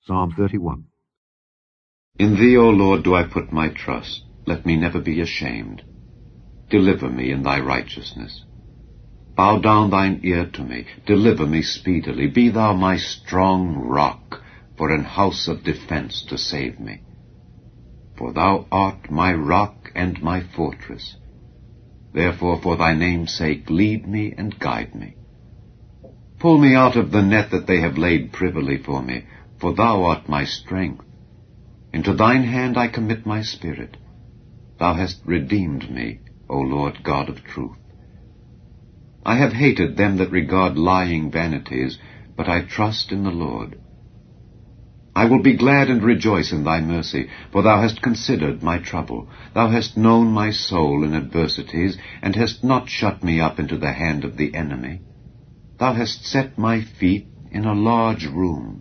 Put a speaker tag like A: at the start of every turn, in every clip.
A: Psalm 31.
B: In thee, O Lord, do I put my trust. Let me never be ashamed. Deliver me in thy righteousness. Bow down thine ear to me. Deliver me speedily. Be thou my strong rock, for an house of defense to save me. For thou art my rock and my fortress. Therefore, for thy name's sake, lead me and guide me. Pull me out of the net that they have laid privily for me, for thou art my strength. Into thine hand I commit my spirit. Thou hast redeemed me, O Lord God of truth. I have hated them that regard lying vanities, but I trust in the Lord. I will be glad and rejoice in thy mercy, for thou hast considered my trouble. Thou hast known my soul in adversities, and hast not shut me up into the hand of the enemy. Thou hast set my feet in a large room.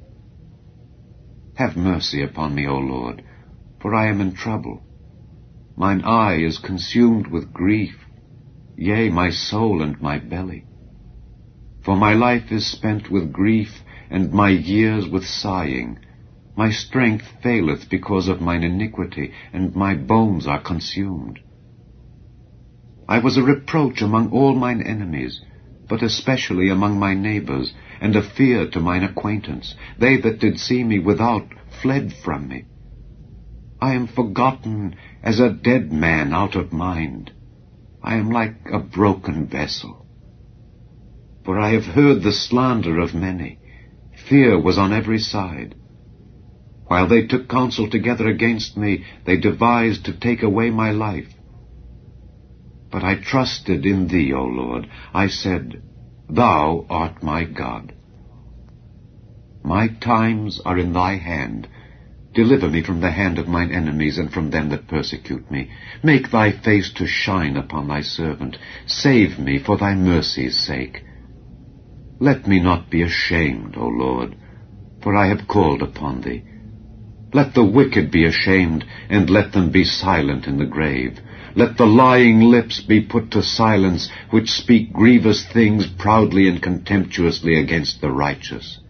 B: Have mercy upon me, O Lord, for I am in trouble. Mine eye is consumed with grief, yea, my soul and my belly. For my life is spent with grief, and my years with sighing. My strength faileth because of mine iniquity, and my bones are consumed. I was a reproach among all mine enemies, but especially among my neighbors, and a fear to mine acquaintance. They that did see me without fled from me. I am forgotten as a dead man out of mind. I am like a broken vessel. For I have heard the slander of many. Fear was on every side. While they took counsel together against me, they devised to take away my life. But I trusted in thee, O Lord. I said, Thou art my God. My times are in thy hand. Deliver me from the hand of mine enemies and from them that persecute me. Make thy face to shine upon thy servant. Save me for thy mercy's sake. Let me not be ashamed, O Lord, for I have called upon thee. Let the wicked be ashamed, and let them be silent in the grave. Let the lying lips be put to silence, which speak grievous things proudly and contemptuously against the righteous.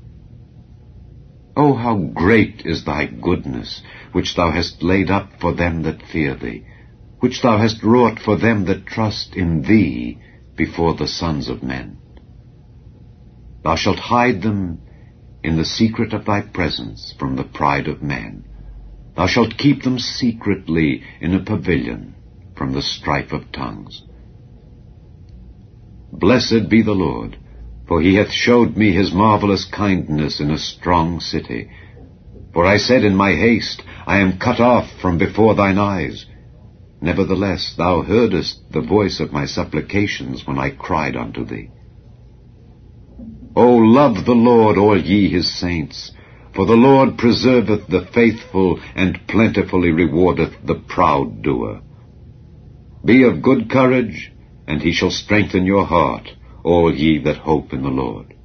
B: O how great is thy goodness, which thou hast laid up for them that fear thee, which thou hast wrought for them that trust in thee before the sons of men. Thou shalt hide them in the secret of thy presence from the pride of man. Thou shalt keep them secretly in a pavilion from the strife of tongues. Blessed be the Lord, for he hath showed me his marvelous kindness in a strong city. For I said in my haste, I am cut off from before thine eyes. Nevertheless thou heardest the voice of my supplications when I cried unto thee. O love the Lord, all ye his saints, for the Lord preserveth the faithful, and plentifully rewardeth the proud doer. Be of good courage, and he shall strengthen your heart, all ye that hope in the Lord.